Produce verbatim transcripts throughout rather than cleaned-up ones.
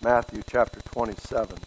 Matthew chapter twenty-seven.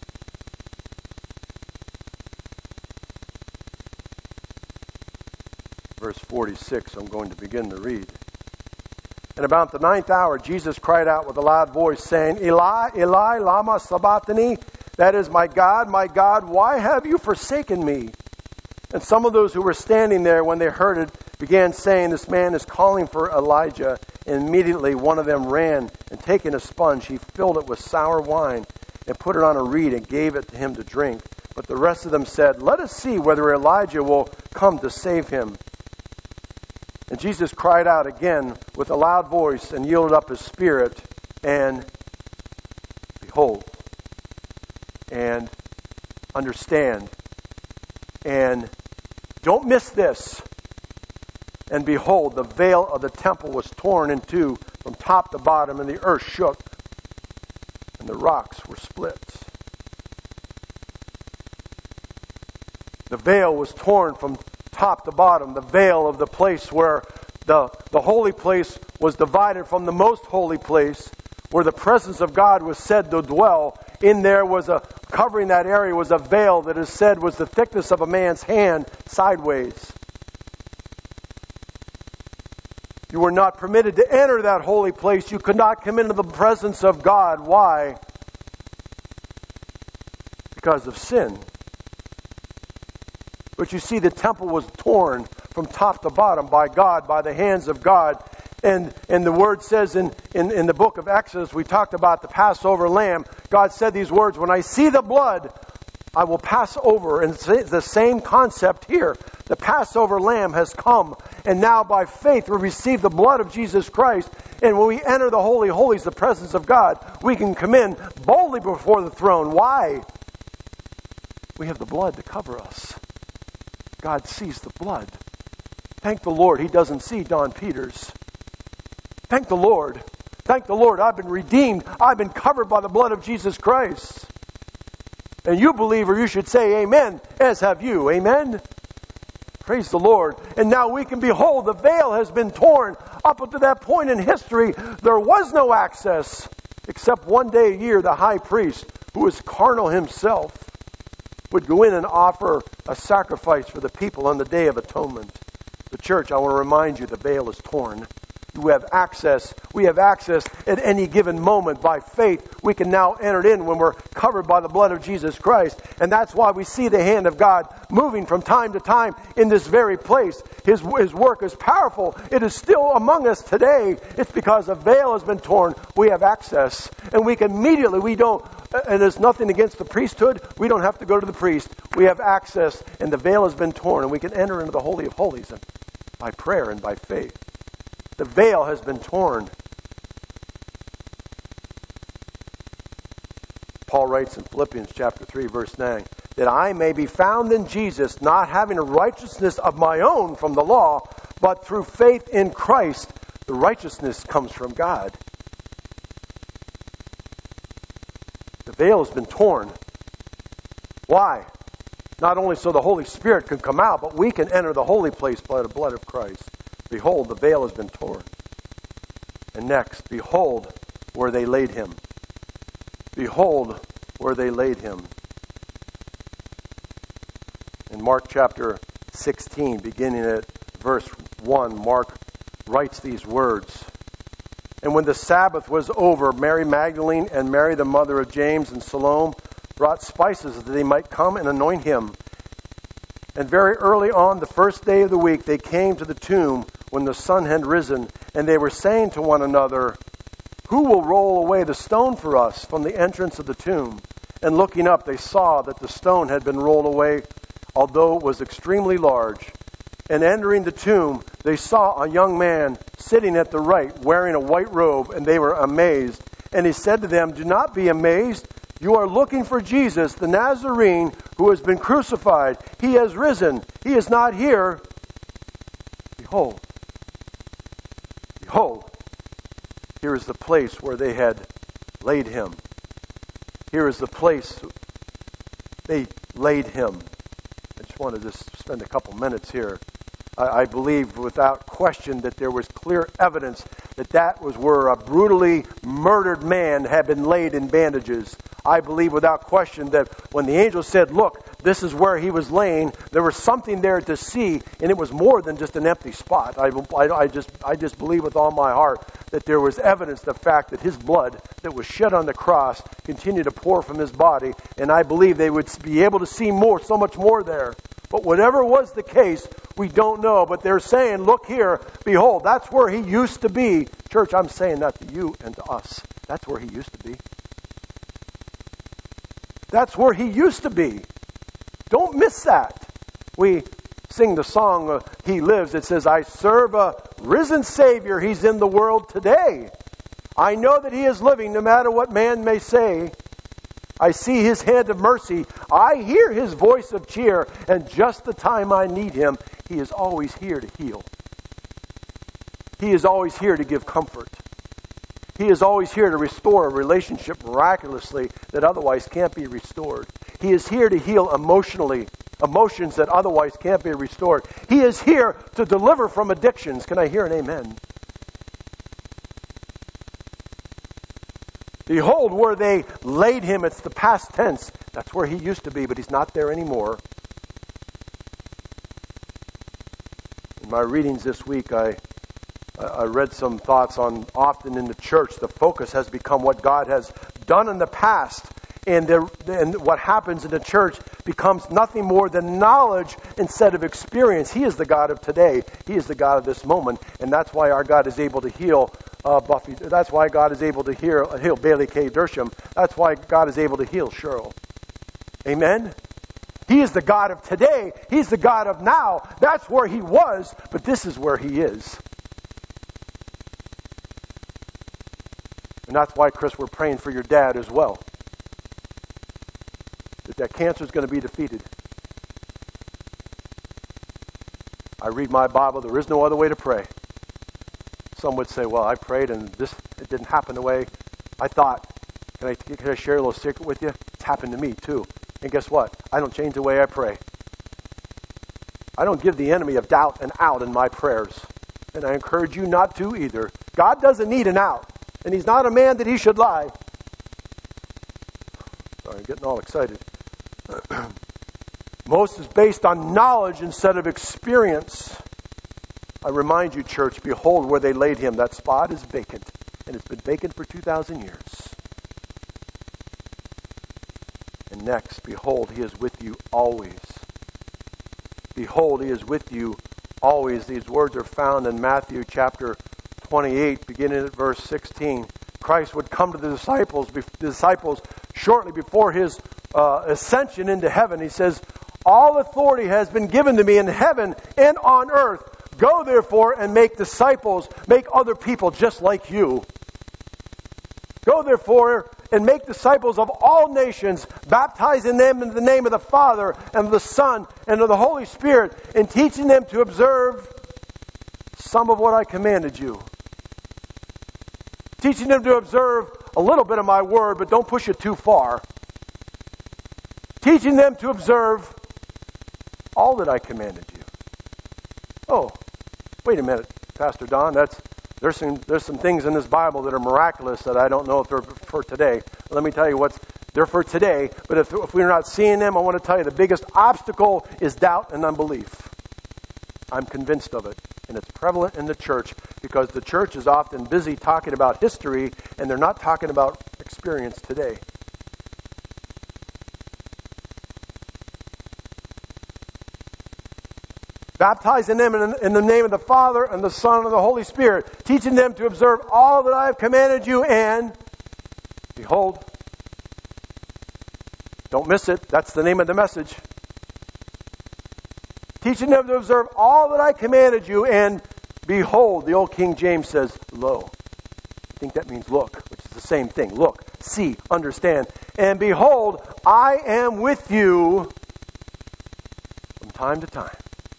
Verse forty-six, I'm going to begin to read. And about the ninth hour, Jesus cried out with a loud voice, saying, Eli, Eli, lama sabachthani? That is, my God, my God, why have you forsaken me? And some of those who were standing there, when they heard it, began saying, this man is calling for Elijah. And immediately one of them ran, and taking a sponge, he filled it with sour wine, and put it on a reed, and gave it to him to drink. But the rest of them said, let us see whether Elijah will come to save him. And Jesus cried out again with a loud voice, and yielded up his spirit, and behold, and understand, and don't miss this. And behold, the veil of the temple was torn in two from top to bottom, and the earth shook, and the rocks were split. The veil was torn from top to bottom. The veil of the place where the, the holy place was divided from the most holy place, where the presence of God was said to dwell. In there was a, covering that area was a veil that is said was the thickness of a man's hand sideways. You were not permitted to enter that holy place. You could not come into the presence of God. Why? Because of sin. But you see, the temple was torn from top to bottom by God, by the hands of God. And, and the word says in, in, in the book of Exodus, we talked about the Passover lamb. God said these words, when I see the blood, I will pass over. And it's the same concept here. The Passover lamb has come. And now by faith we receive the blood of Jesus Christ. And when we enter the Holy of Holies, the presence of God, we can come in boldly before the throne. Why? We have the blood to cover us. God sees the blood. Thank the Lord, He doesn't see Don Peters. Thank the Lord. Thank the Lord, I've been redeemed. I've been covered by the blood of Jesus Christ. And you, believer, you should say amen, as have you. Amen? Praise the Lord. And now we can behold, the veil has been torn. Up until that point in history, there was no access, except one day a year, the high priest, who was carnal himself, would go in and offer a sacrifice for the people on the Day of Atonement. The church, I want to remind you, the veil is torn. You have access. We have access at any given moment by faith. We can now enter in when we're covered by the blood of Jesus Christ. And that's why we see the hand of God moving from time to time in this very place. His, his work is powerful. It is still among us today. It's because the veil has been torn. We have access. And we can immediately, we don't, and there's nothing against the priesthood. We don't have to go to the priest. We have access, and the veil has been torn, and we can enter into the Holy of Holies by prayer and by faith. The veil has been torn. Paul writes in Philippians chapter three, verse nine, that I may be found in Jesus, not having a righteousness of my own from the law, but through faith in Christ, the righteousness comes from God. The veil has been torn. Why? Not only so the Holy Spirit can come out, but we can enter the holy place by the blood of Christ. Behold, the veil has been torn. And next, behold where they laid him. Behold where they laid him. In Mark chapter sixteen, beginning at verse one, Mark writes these words. And when the Sabbath was over, Mary Magdalene and Mary the mother of James and Salome brought spices that they might come and anoint him. And very early on the first day of the week they came to the tomb when the sun had risen, and they were saying to one another, who will roll away the stone for us from the entrance of the tomb? And looking up, they saw that the stone had been rolled away, although it was extremely large. And entering the tomb, they saw a young man sitting at the right, wearing a white robe, and they were amazed. And he said to them, do not be amazed. You are looking for Jesus, the Nazarene, who has been crucified. He has risen. He is not here. Behold. Behold. Here is the place where they had laid him. Here is the place they laid him. I just want to just spend a couple minutes here. I, I believe without question that there was clear evidence that that was where a brutally murdered man had been laid in bandages. I believe without question that when the angel said, look, this is where he was laying, there was something there to see, and it was more than just an empty spot. I, I, I just I just believe with all my heart that there was evidence, the fact that his blood that was shed on the cross continued to pour from his body, and I believe they would be able to see more, so much more there. But whatever was the case, we don't know. But they're saying, look here, behold, that's where he used to be. Church, I'm saying that to you and to us. That's where he used to be. That's where he used to be. Don't miss that. We sing the song, uh, He Lives. It says, I serve a risen Savior. He's in the world today. I know that he is living no matter what man may say. I see his hand of mercy. I hear his voice of cheer. And just the time I need him, he is always here to heal. He is always here to give comfort. He is always here to restore a relationship miraculously that otherwise can't be restored. He is here to heal emotionally, emotions that otherwise can't be restored. He is here to deliver from addictions. Can I hear an amen? Behold, where they laid him, it's the past tense. That's where he used to be, but he's not there anymore. In my readings this week, I I read some thoughts on often in the church, the focus has become what God has done in the past. And, there, and what happens in the church becomes nothing more than knowledge instead of experience. He is the God of today. He is the God of this moment. And that's why our God is able to heal uh, Buffy. That's why God is able to heal, heal Bailey K. Dersham. That's why God is able to heal Cheryl. Amen? He is the God of today. He's the God of now. That's where he was, but this is where he is. And that's why, Chris, we're praying for your dad as well. That that cancer is going to be defeated. I read my Bible. There is no other way to pray. Some would say, well, I prayed and this it didn't happen the way I thought. Can I, can I share a little secret with you? It's happened to me too. And guess what? I don't change the way I pray. I don't give the enemy of doubt an out in my prayers. And I encourage you not to either. God doesn't need an out. And he's not a man that he should lie. Sorry, I'm getting all excited. Most is based on knowledge instead of experience. I remind you, church, behold where they laid him. That spot is vacant. And it's been vacant for two thousand years. And next, behold, he is with you always. Behold, he is with you always. These words are found in Matthew chapter twenty-eight, beginning at verse sixteen. Christ would come to the disciples, the disciples shortly before his uh, ascension into heaven. He says, all authority has been given to me in heaven and on earth. Go therefore and make disciples, make other people just like you. Go therefore and make disciples of all nations, baptizing them in the name of the Father and of the Son and of the Holy Spirit, and teaching them to observe some of what I commanded you. Teaching them to observe a little bit of my word, but don't push it too far. Teaching them to observe all that I commanded you. Oh, wait a minute, Pastor Don. That's there's some there's some things in this Bible that are miraculous that I don't know if they're for today. Let me tell you what's they're for today. But if if we're not seeing them, I want to tell you the biggest obstacle is doubt and unbelief. I'm convinced of it. And it's prevalent in the church because the church is often busy talking about history and they're not talking about experience today. Baptizing them in, in the name of the Father and the Son and the Holy Spirit, teaching them to observe all that I have commanded you, and behold, don't miss it, that's the name of the message. Teaching them to observe all that I commanded you, and behold, the old King James says, lo. I think that means look, which is the same thing. Look, see, understand. And behold, I am with you from time to time.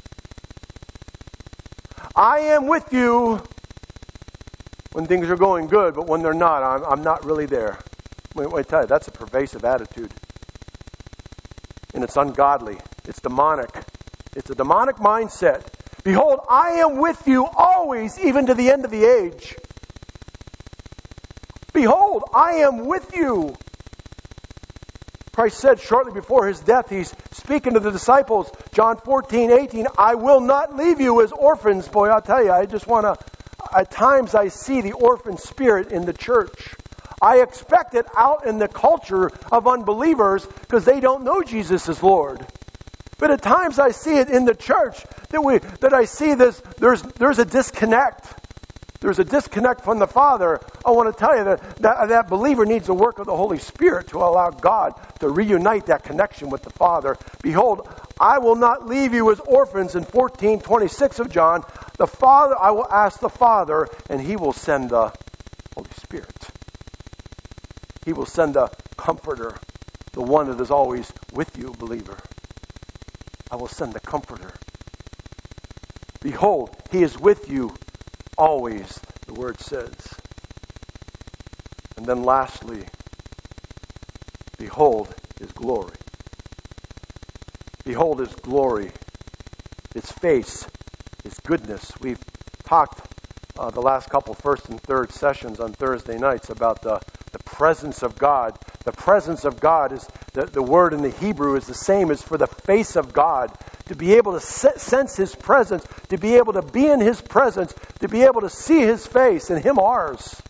I am with you when things are going good, but when they're not, I'm, I'm not really there. Wait, wait, tell you, that's a pervasive attitude. And it's ungodly. It's demonic. It's a demonic mindset. Behold, I am with you always, even to the end of the age. Behold, I am with you. Christ said shortly before his death, he's speaking to the disciples, John fourteen, eighteen, I will not leave you as orphans. Boy, I'll tell you, I just want to, at times I see the orphan spirit in the church. I expect it out in the culture of unbelievers because they don't know Jesus as Lord. But at times I see it in the church that we that I see this, there's there's a disconnect. There's a disconnect from the Father. I want to tell you that, that that believer needs the work of the Holy Spirit to allow God to reunite that connection with the Father. Behold, I will not leave you as orphans in fourteen twenty-six of John. The Father, I will ask the Father, and He will send the Holy Spirit. He will send the Comforter, the one that is always with you, believer. I will send the Comforter. Behold, He is with you always, the Word says. And then lastly, behold His glory. Behold His glory, His face, His goodness. We've talked uh, the last couple first and third sessions on Thursday nights about the, the presence of God. The presence of God is, the, the word in the Hebrew is the same as for the face of God. To be able to sense His presence, to be able to be in His presence, to be able to see His face and Him ours.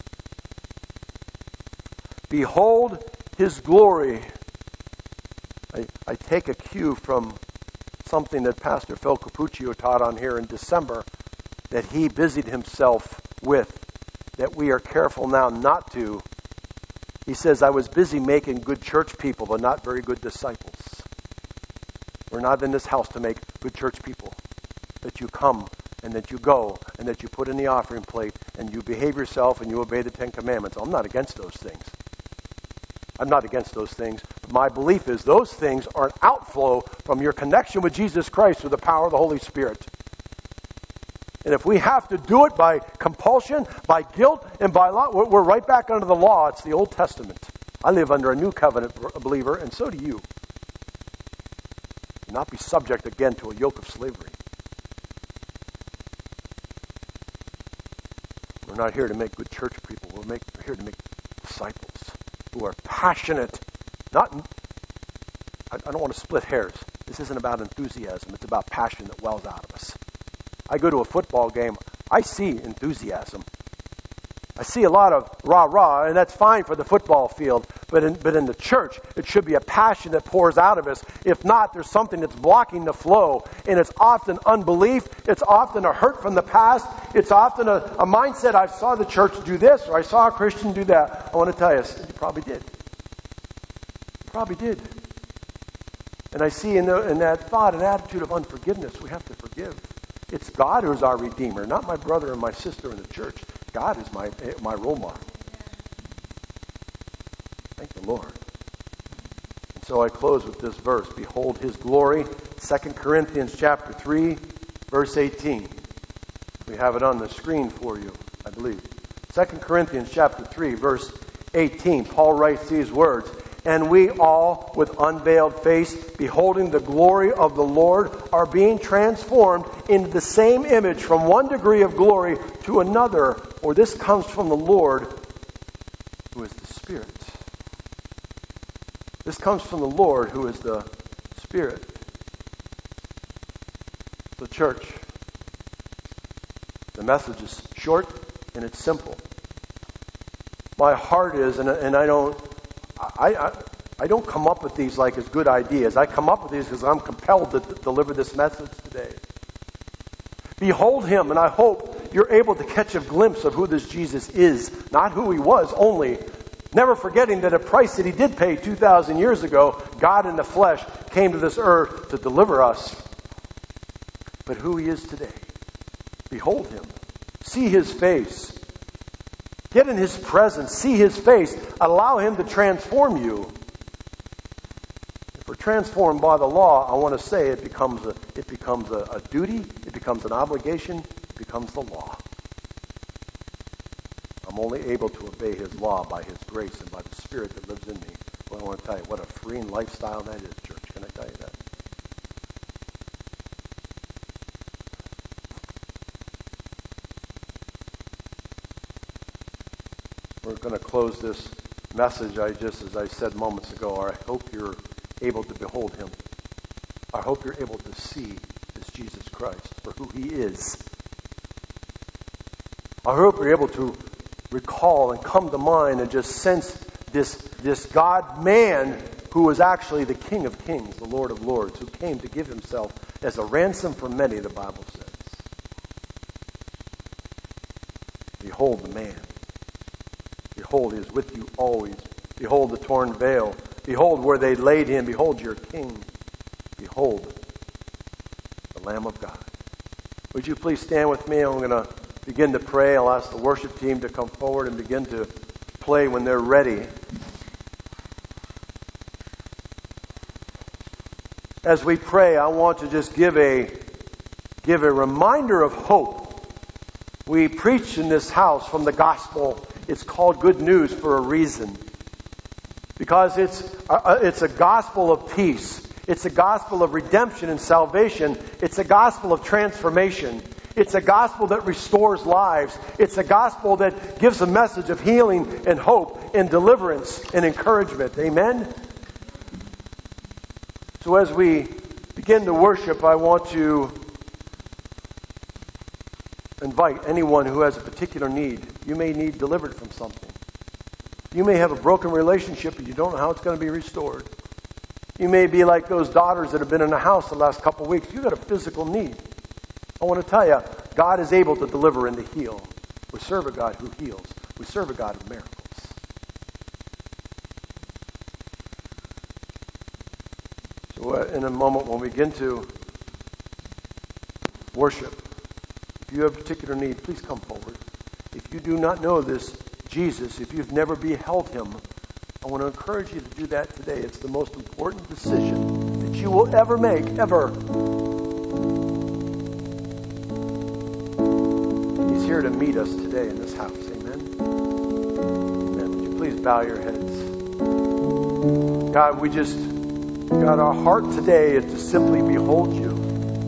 Behold His glory. I, I take a cue from something that Pastor Phil Capuccio taught on here in December that he busied himself with, that we are careful now not to. He says, I was busy making good church people, but not very good disciples. We're not in this house to make good church people. That you come and that you go and that you put in the offering plate and you behave yourself and you obey the Ten Commandments. I'm not against those things. I'm not against those things. But my belief is those things are an outflow from your connection with Jesus Christ through the power of the Holy Spirit. And if we have to do it by compulsion, by guilt, and by law, we're right back under the law. It's the Old Testament. I live under a new covenant, believer, and so do you. Not be subject again to a yoke of slavery. We're not here to make good church people. We're, make, we're here to make disciples who are passionate. Not, I, I don't want to split hairs. This isn't about enthusiasm. It's about passion that wells out of us. I go to a football game. I see enthusiasm. I see a lot of rah-rah, and that's fine for the football field. But in, but in the church, it should be a passion that pours out of us. If not, there's something that's blocking the flow. And it's often unbelief. It's often a hurt from the past. It's often a, a mindset, I saw the church do this, or I saw a Christian do that. I want to tell you, you probably did. You probably did. And I see in, the, in that thought an attitude of unforgiveness. We have to forgive. It's God who's our Redeemer, not my brother and my sister in the church. God is my my role model. Thank the Lord. And so I close with this verse. Behold His glory. Second Corinthians chapter three, verse eighteen. We have it on the screen for you, I believe. Second Corinthians chapter three, verse eighteen. Paul writes these words. And we all, with unveiled face, beholding the glory of the Lord, are being transformed into the same image from one degree of glory to another. For this comes from the Lord, who is the Spirit. This comes from the Lord, who is the Spirit. So, church, the message is short and it's simple. My heart is, and, and I don't... I, I I don't come up with these like as good ideas. I come up with these because I'm compelled to th- deliver this message today. Behold Him, and I hope you're able to catch a glimpse of who this Jesus is, not who He was only. Never forgetting that a price that He did pay two thousand years ago, God in the flesh, came to this earth to deliver us. But who He is today. Behold Him. See His face. Get in His presence. See His face. Allow Him to transform you. If we're transformed by the law, I want to say it becomes a it becomes a, a duty. It becomes an obligation. It becomes the law. I'm only able to obey His law by His grace and by the Spirit that lives in me. Well, I want to tell you what a freeing lifestyle that is, church. Can I tell you that? We're going to close. close this message, I just, as I said moments ago, I hope you're able to behold him. I hope you're able to see this Jesus Christ for who he is. I hope you're able to recall and come to mind and just sense this, this God-man who was actually the King of Kings, the Lord of Lords, who came to give himself as a ransom for many, the Bible says. Behold the man. Behold, he is with you always. Behold the torn veil. Behold where they laid him. Behold your King. Behold the Lamb of God. Would you please stand with me? I'm going to begin to pray. I'll ask the worship team to come forward and begin to play when they're ready. As we pray, I want to just give a give a reminder of hope. We preach in this house from the gospel. It's called good news for a reason. Because it's a, it's a gospel of peace. It's a gospel of redemption and salvation. It's a gospel of transformation. It's a gospel that restores lives. It's a gospel that gives a message of healing and hope and deliverance and encouragement. Amen? So as we begin to worship, I want to invite anyone who has a particular need. You may need delivered from something. You may have a broken relationship and you don't know how it's going to be restored. You may be like those daughters that have been in the house the last couple of weeks. You've got a physical need. I want to tell you, God is able to deliver and to heal. We serve a God who heals. We serve a God of miracles. So uh, in a moment when we begin to worship, if you have a particular need, please come forward. If you do not know this Jesus, if you've never beheld him, I want to encourage you to do that today. It's the most important decision that you will ever make, ever. He's here to meet us today in this house. Amen? Amen. Would you please bow your heads? God, we just, God, our heart today is to simply behold you.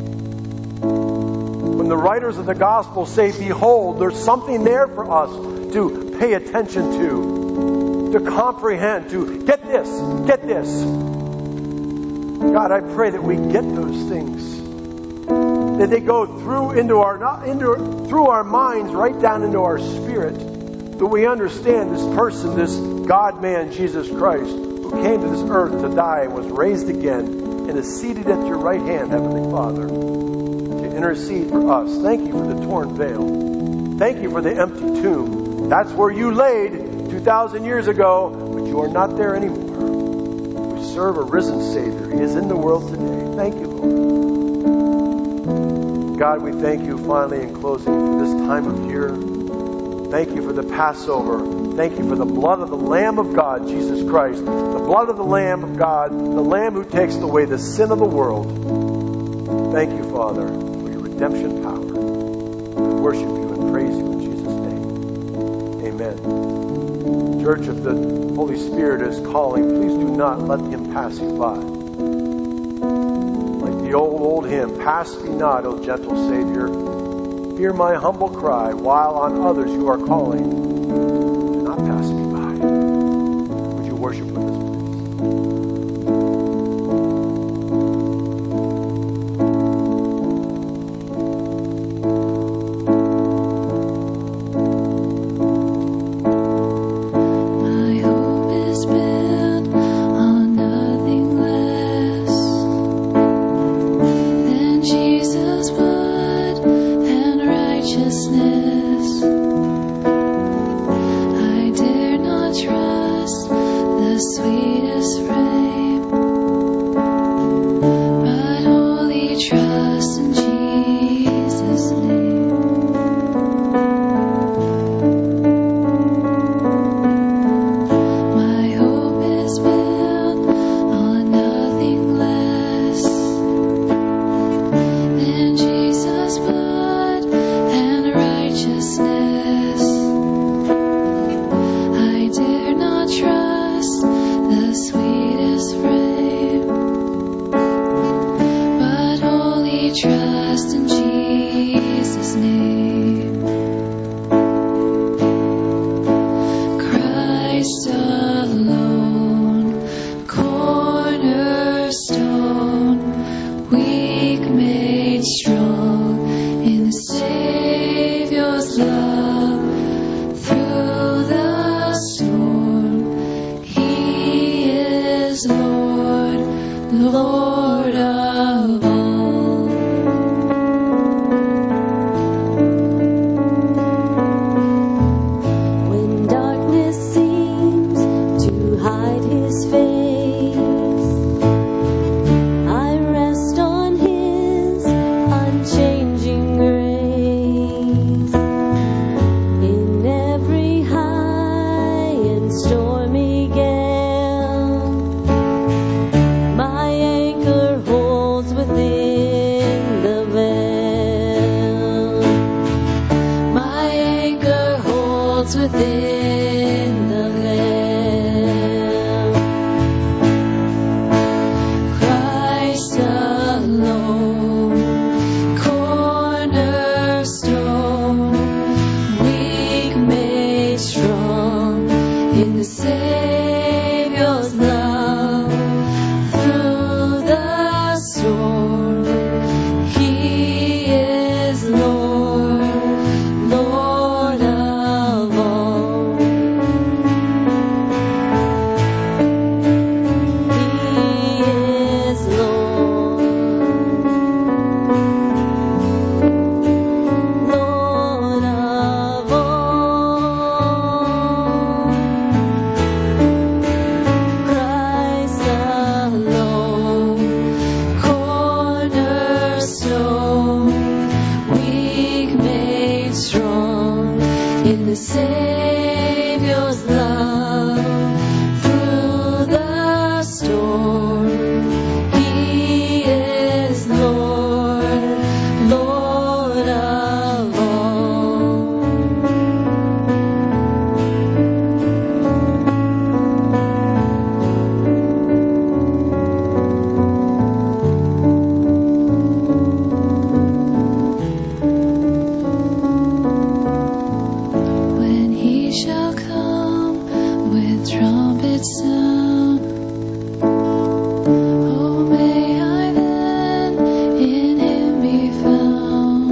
When the writers of the gospel say, behold, there's something there for us to pay attention to, to comprehend, to get this, get this. God, I pray that we get those things, that they go through into our not into through our minds, right down into our spirit, that we understand this person, this God-man, Jesus Christ, who came to this earth to die and was raised again and is seated at your right hand, Heavenly Father, to intercede for us. Thank you for the torn veil. Thank you for the empty tomb. That's where you laid two thousand years ago, but you are not there anymore. We serve a risen Savior. He is in the world today. Thank you, Lord. God, we thank you finally in closing for this time of year. Thank you for the Passover. Thank you for the blood of the Lamb of God, Jesus Christ. The blood of the Lamb of God, the Lamb who takes away the sin of the world. Thank you, Father, for your redemption power. We worship you and praise you in Jesus' name. Amen. Church, if the Holy Spirit is calling, please do not let him pass you by. Like the old, old hymn, pass me not, O gentle Savior. Hear my humble cry, while on others you are calling. Do not pass me by. Would you worship with us, please? I dare not trust the sweetest is Lord, Lord of all. When darkness seems to hide His face, I rest on His unchanging grace. In every high and stormy gale, my anchor holds within the veil. My anchor holds within the veil. Christ alone, cornerstone, weak made strong in the Savior's love. Through the storm, He is Lord, Lord of all. He is Lord, Lord of all. Christ alone, cornerstone, weak made strong in the Savior's love. Through the storm, He is Lord, Lord of all. When He shall come with trumpet sound, oh, may I then in Him be found,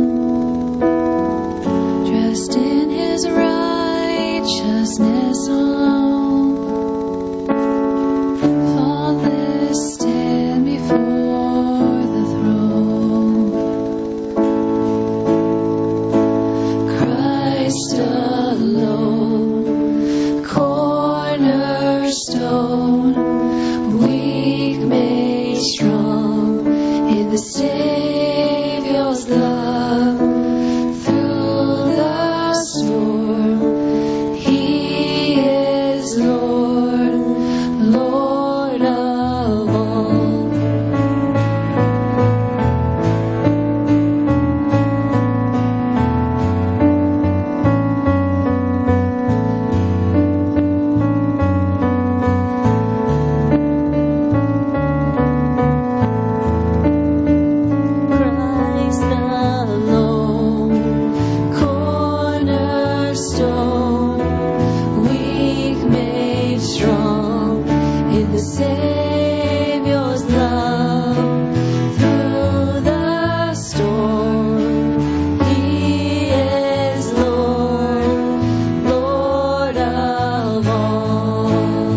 dressed in His righteousness alone, faultless stand before the throne. Christ alone, cornerstone, weak made strong in the Savior's love. Through the storm, He is Lord, Lord of all. Christ alone, cornerstone, weak made strong in the Savior's love. Through the storm, He is Lord, Lord of all.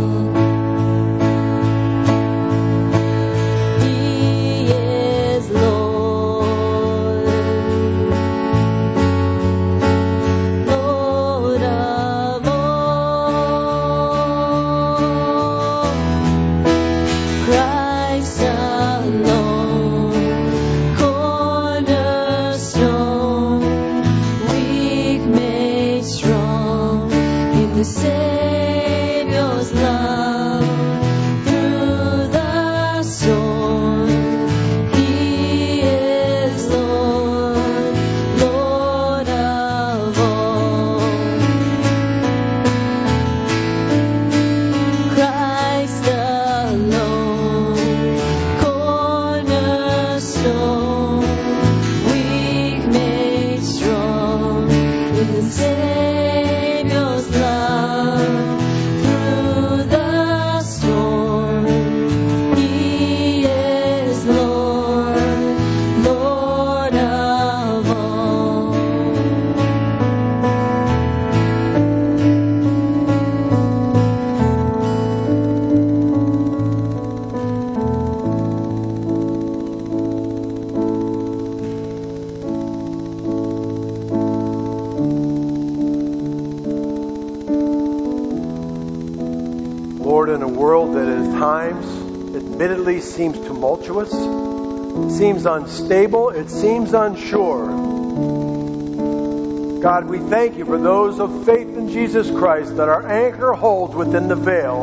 He is Lord, Lord of all. world that at times admittedly seems tumultuous, seems unstable, it seems unsure. God, we thank you for those of faith in Jesus Christ that our anchor holds within the veil.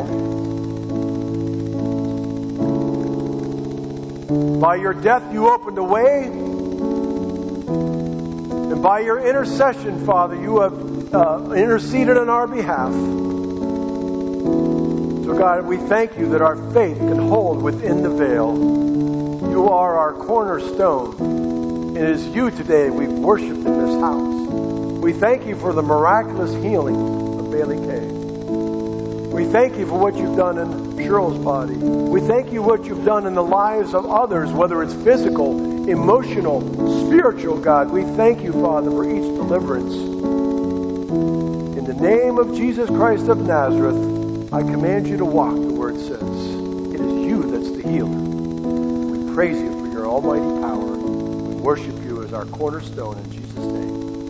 By your death you opened a way, and by your intercession, Father, you have uh, interceded on our behalf. So God, we thank you that our faith can hold within the veil. You are our cornerstone, and it is you today we've worshipped in this house. We thank you for the miraculous healing of Bailey Kay. We thank you for what you've done in Cheryl's body. We thank you what you've done in the lives of others, whether it's physical, emotional, spiritual, God. We thank you, Father, for each deliverance. In the name of Jesus Christ of Nazareth, I command you to walk, the word says. It is you that's the healer. We praise you for your almighty power. We worship you as our cornerstone in Jesus' name.